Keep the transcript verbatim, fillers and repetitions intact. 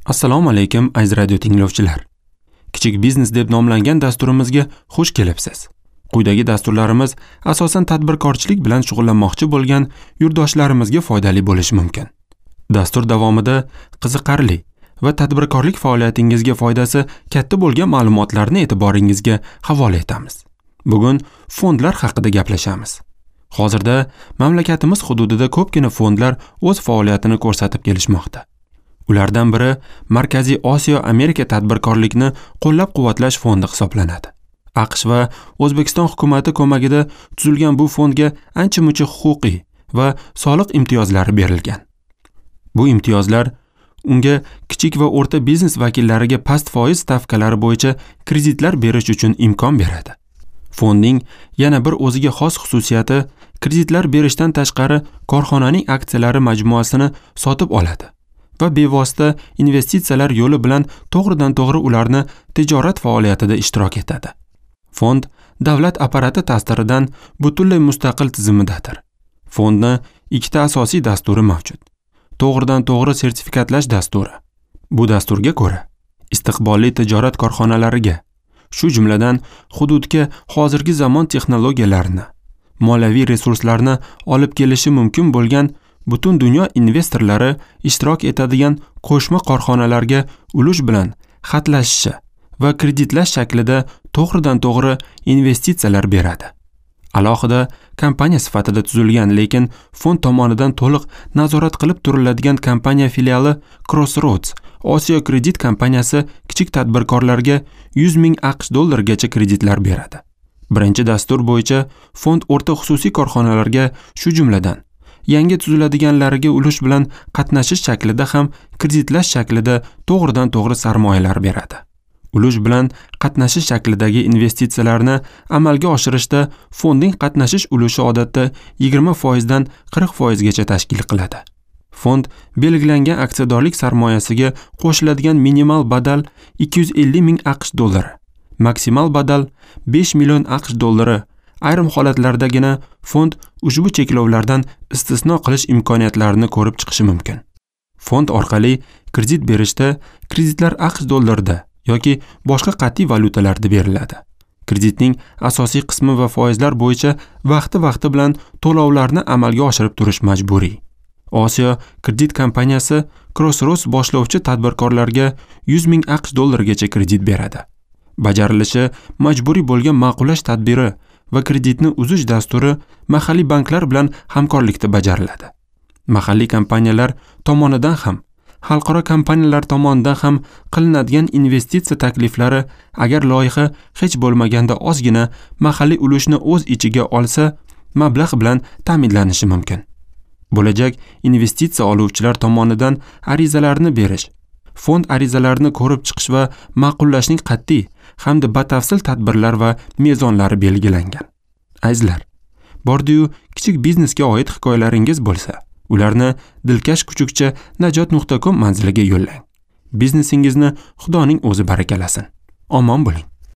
Assalomu alaykum aziz radio tinglovchilar. Kichik biznes deb nomlangan dasturimizga xush kelibsiz. Quyidagi dasturlarimiz asosan tadbirkorchilik bilan shug'ullanmoqchi bo'lgan yurtdoshlarimizga foydali bo'lishi mumkin. Dastur davomida qiziqarli va tadbirkorlik faoliyatingizga foydasi katta bo'lgan ma'lumotlarni e'tiboringizga havola etamiz. Bugun fondlar haqida gaplashamiz. Hozirda mamlakatimiz hududida ko'pgina fondlar o'z faoliyatini ko'rsatib kelishmoqda. Ulardan biri Markaziy Osiyo Amerika tadbirkorlikni qo'llab-quvvatlash fondi hisoblanadi. AQSh va O'zbekiston hukumati ko'magida tuzilgan bu fondga ancha-muncha huquqiy va soliq imtiyozlari berilgan. Bu imtiyozlar unga kichik va o'rta biznes vakillariga past foiz stavkalari bo'yicha kreditlar berish uchun imkon beradi. Fondning yana bir o'ziga xos xususiyati kreditlar berishdan tashqari korxonaning aksiyalari majmuasini sotib oladi va bevosita investitsiyalar yo'li bilan to'g'ridan-to'g'ri ularni tijorat faoliyatida ishtirok etadi. Fond davlat apparati ta'siridan butunlay mustaqil tizimidadir. Fondni ikkita asosiy dasturi mavjud. To'g'ridan-to'g'ri sertifikatlash dasturi. Bu dasturga ko'ra istiqbolli tijorat korxonalariga, shu jumladan hududga hozirgi zamon texnologiyalarini, moliyaviy resurslarni olib kelishi mumkin bo'lgan butun dunyo investorlari ishtirok etadigan qo'shma korxonalarga ulush bilan xatlashishi va kreditlash shaklida to'g'ridan-to'g'ri investitsiyalar beradi. Alohida kompaniya sifatida tuzilgan, lekin fond tomonidan to'liq nazorat qilib turiladigan kompaniya filiali Crossroads Osiyo kredit kompaniyasi kichik tadbirkorlarga yuz ming AQSh dollargacha kreditlar beradi. Birinchi dastur bo'yicha fond o'rta xususiy korxonalarga, shu jumladan yangi tuziladiganlariga ulush bilan qatnashish shaklida ham kreditlash shaklida to'g'ridan-to'g'ri sarmoyalar beradi. Ulush bilan qatnashish shaklidagi investitsiyalarni amalga oshirishda fondning qatnashish ulushi odatda yigirma foiz dan qirq foiz gacha tashkil qiladi. Fond belgilangan aksiyadorlik sarmoyasiga qo'shiladigan minimal badal ikki yuz ellik ming AQSh dollari, maksimal badal besh million AQSh dollari. Ayrim holatlardagina fond ushbu cheklovlardan istisno qilish imkoniyatlarini ko'rib chiqishi mumkin. Fond orqali kredit berishda kreditlar AQSh dollarida yoki boshqa qat'iy valyutalarda beriladi. Kreditning asosiy qismi va foizlar bo'yicha vaqti-vaqti bilan to'lovlarni amalga oshirib turish majburiy. Osiyo kredit kompaniyasi Crossroads boshlovchi tadbirkorlarga yuz ming AQSh dollargacha kredit beradi. Bajarilishi majburiy bo'lgan ma'qullash tadbiri va kreditni uzish dasturi mahalliy banklar bilan hamkorlikda bajariladi. Mahalliy kompaniyalar tomonidan ham, xalqaro kompaniyalar tomonidan ham qilinadigan investitsiya takliflari agar loyiha hech bo'lmaganda ozgina mahalliy ulushni o'z ichiga olsa, mablag' bilan ta'minlanishi mumkin. Bo'lajak investitsiya oluvchilar tomonidan arizalarni berish, fond arizalarini ko'rib chiqish va ma'qullashning qat'iy hamda batafsil tadbirlar va mezonlari belgilangan. Azizlar, bordi-yu kichik biznesga oid hikoyalaringiz bo'lsa, ularni dilkash kuchukcha najot nuqta com manziliga yo'llang. Biznesingizni Xudoning o'zi barakalasin. Omon bo'ling.